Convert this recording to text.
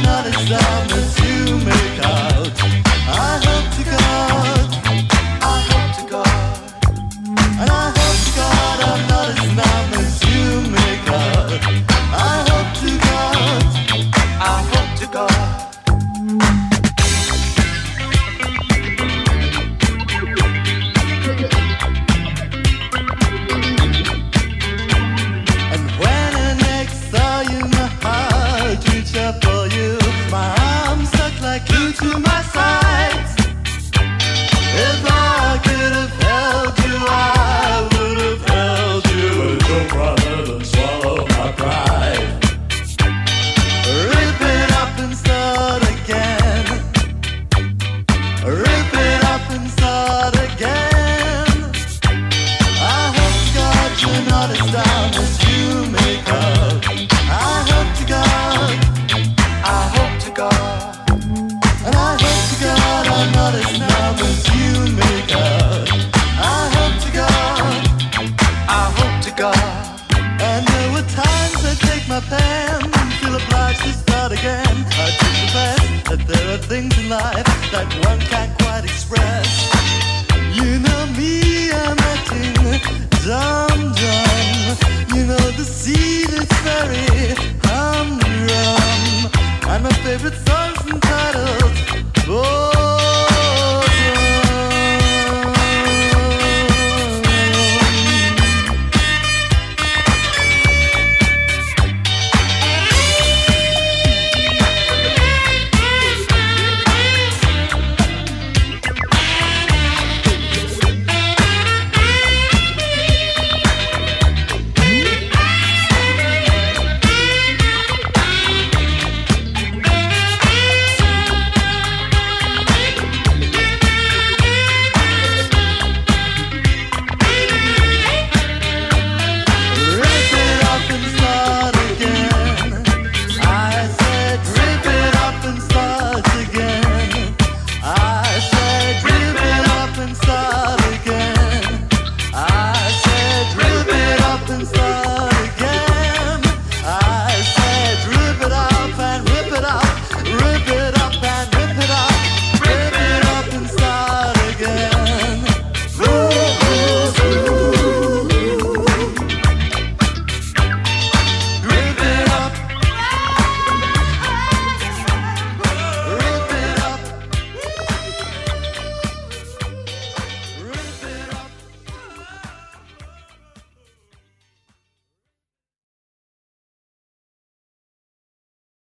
not as dumb as you make out. I hope to God, I hope to God, and I hope to God I'm not as numb as you make out. I hope to God, I hope to God. And when I next saw you, my heart reached up for you. My arms stuck like glue to my sides. If I could have held you, I would have held you. But your brother swallowed my pride. Rip it up and start again. Rip it up and start again. I hope to God you're not as down as you make out. I hope to God, I hope to God, and I hope to God I'm not as numb as you make out. I hope to God, I hope to God. And there were times I take my pen and feel obliged to start again. I take the fact that there are things in life that one can't quite express.